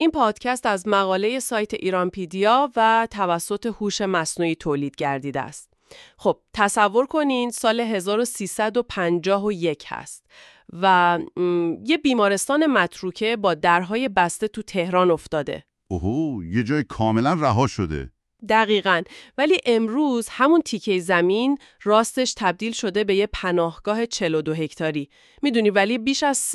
این پادکست از مقاله سایت ایرانپیدیا و توسط هوش مصنوعی تولید گردیده است. خب تصور کنین سال 1351 هست و یه بیمارستان متروکه با درهای بسته تو تهران افتاده. اوه، یه جای کاملا رها شده. دقیقاً، ولی امروز همون تیکه زمین راستش تبدیل شده به یه پناهگاه 42 هکتاری. میدونی ولی بیش از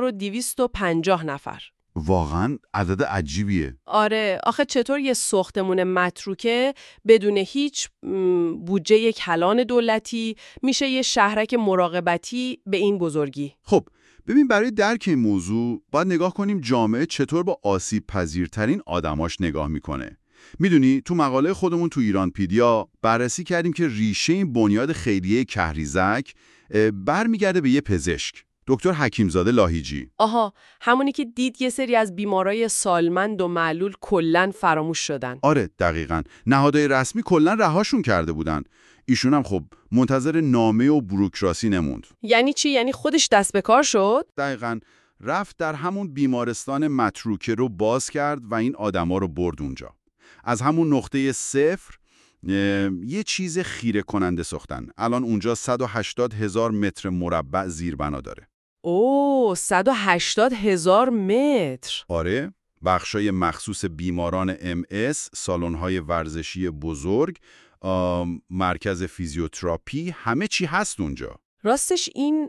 3250 نفر. واقعا عدد عجیبیه. آره، آخه چطور یه ساختمون متروکه بدون هیچ بودجه کلان دولتی میشه یه شهرک مراقبتی به این بزرگی؟ خب ببین، برای درک این موضوع باید نگاه کنیم جامعه چطور با آسیب پذیرترین آدماش نگاه میکنه. میدونی تو مقاله خودمون تو ایرانپیدیا بررسی کردیم که ریشه این بنیاد خیریه کهریزک برمیگرده به یه پزشک، دکتر حکیمزاده لاهیجی. آها، همونی که دید یه سری از بیمارای سالمند و معلول کلاً فراموش شدن. آره دقیقاً، نهادهای رسمی کلاً رهاشون کرده بودن. ایشون هم خب منتظر نامه و بوروکراسی نموند. یعنی چی؟ یعنی خودش دست به کار شد؟ دقیقاً، رفت در همون بیمارستان متروکه رو باز کرد و این آدما رو برد اونجا. از همون نقطه صفر یه چیز خیره کننده ساختن. الان اونجا 180,000 متر مربع زیربنا داره. اوه، 180,000 متر. آره، بخشای مخصوص بیماران MS، سالن‌های ورزشی بزرگ، مرکز فیزیوتراپی، همه چی هست اونجا. راستش این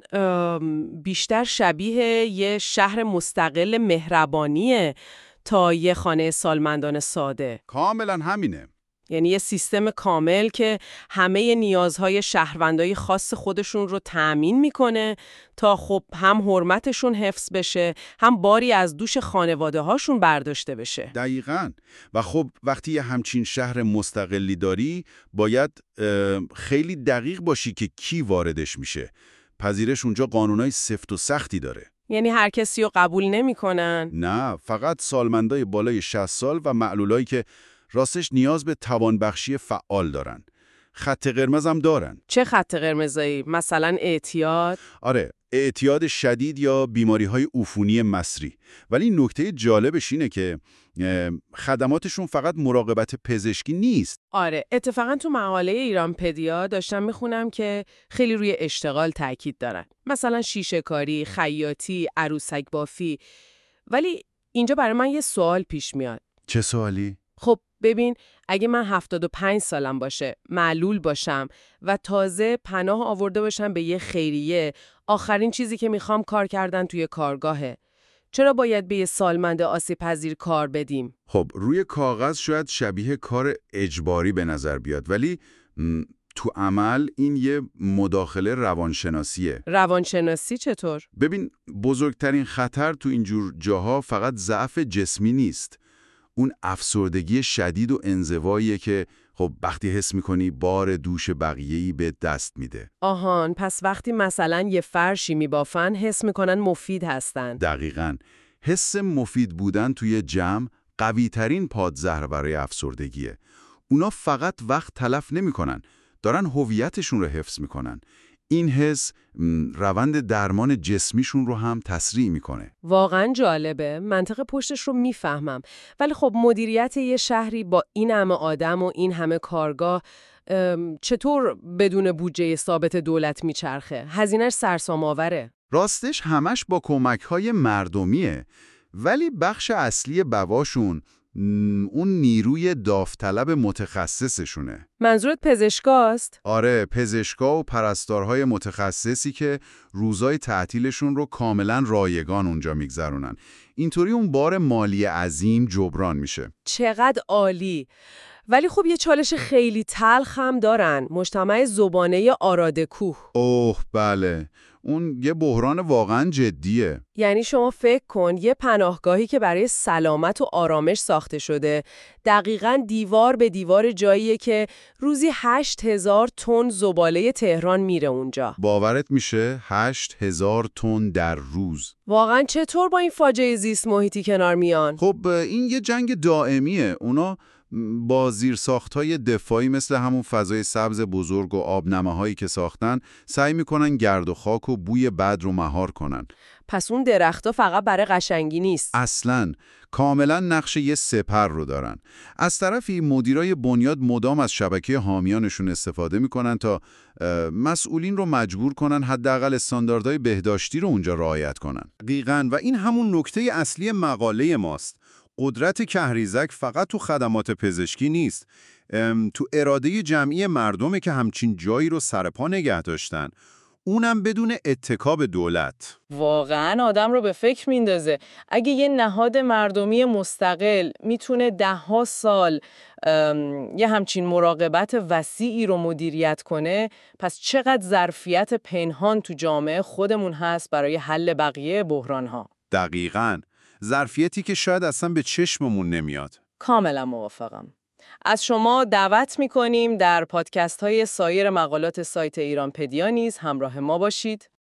بیشتر شبیه یه شهر مستقل مهربانیه تا یه خانه سالمندان ساده. کاملا همینه. یعنی یه سیستم کامل که همه نیازهای شهروندای خاص خودشون رو تأمین میکنه تا خب هم حرمتشون حفظ بشه، هم باری از دوش خانواده هاشون برداشته بشه. دقیقاً. و خب وقتی یه همچین شهر مستقلی داری باید خیلی دقیق باشی که کی واردش میشه. پذیرش اونجا قانونای سفت و سختی داره. یعنی هر کسی رو قبول نمیکنن؟ نه، فقط سالمندای بالای 60 سال و معلولایی که راستش نیاز به توانبخشی فعال دارن. خط قرمز هم دارن. چه خط قرمزایی؟ مثلا اعتیاد؟ آره، اعتیاد شدید یا بیماری‌های عفونی مصری. ولی نکته جالبش اینه که خدماتشون فقط مراقبت پزشکی نیست. آره، اتفاقا تو مقاله ایرانپدیا داشتم میخونم که خیلی روی اشتغال تاکید دارن. مثلا شیشه کاری، خیاطی، عروسک بافی. ولی اینجا برای من یه سوال پیش میاد. چه سوالی؟ خب ببین، اگه من 75 سالم باشه، معلول باشم و تازه پناه آورده باشم به یه خیریه، آخرین چیزی که میخوام کار کردن توی کارگاهه. چرا باید به یه سالمند آسیب پذیر کار بدیم؟ خب روی کاغذ شاید شبیه کار اجباری به نظر بیاد، ولی تو عمل این یه مداخله روانشناسیه. روانشناسی چطور؟ ببین، بزرگترین خطر تو اینجور جاها فقط ضعف جسمی نیست. اون افسردگی شدید و انزواییه که خب وقتی حس میکنی بار دوش بقیه‌ای به دست میده. آهان، پس وقتی مثلا یه فرشی میبافن حس میکنن مفید هستن. دقیقاً. حس مفید بودن توی جمع قوی‌ترین پادزهر برای افسردگیه. اونا فقط وقت تلف نمیکنن، دارن هویتشون رو حفظ میکنن. این حس روند درمان جسمیشون رو هم تسریع میکنه. واقعا جالبه، منطق پشتش رو میفهمم. ولی خب مدیریت یه شهری با این همه آدم و این همه کارگاه چطور بدون بودجه ثابت دولت میچرخه؟ هزینه‌اش سرسام‌آوره. راستش همش با کمک‌های مردمیه، ولی بخش اصلی بواشون اون نیروی داوطلب متخصصشونه. منظورت پزشکاست؟ آره، پزشکا و پرستارهای متخصصی که روزای تعطیلشون رو کاملا رایگان اونجا میگذرونن. اینطوری اون بار مالی عظیم جبران میشه. چقدر عالی! ولی خب یه چالش خیلی تلخ هم دارن، مجتمع زبانه آراده کوه. اوه بله، اون یه بحران واقعا جدیه. یعنی شما فکر کن یه پناهگاهی که برای سلامت و آرامش ساخته شده دقیقاً دیوار به دیوار جاییه که روزی 8,000 تن زباله تهران میره اونجا. باورت میشه 8,000 تن در روز؟ واقعاً چطور با این فاجعه زیست محیطی کنار میان؟ خب این یه جنگ دائمیه. اونا با زیرساخت‌های دفاعی مثل همون فضای سبز بزرگ و آبنمه‌هایی که ساختن، سعی می‌کنن گرد و خاک و بوی بد رو مهار کنن. پس اون درخت‌ها فقط برای قشنگی نیست. اصلاً کاملا نقش یه سپر رو دارن. از طرفی مدیرای بنیاد مدام از شبکه حامیانشون استفاده میکنن تا مسئولین رو مجبور کنن حداقل استانداردهای بهداشتی رو اونجا رعایت کنن. دقیقاً، و این همون نکته اصلی مقاله ماست. قدرت کهریزک فقط تو خدمات پزشکی نیست. تو اراده جمعی مردمه که همچین جایی رو سرپا نگه داشتن. اونم بدون اتکا به دولت. واقعا آدم رو به فکر میندازه. اگه یه نهاد مردمی مستقل میتونه 10 سال یه همچین مراقبت وسیعی رو مدیریت کنه، پس چقدر ظرفیت پنهان تو جامعه خودمون هست برای حل بقیه بحران‌ها. دقیقاً. ظرفیتی که شاید اصلا به چشممون نمیاد. کاملا موافقم. از شما دعوت می‌کنیم در پادکست‌های سایر مقالات سایت ایرانپدیا نیز همراه ما باشید.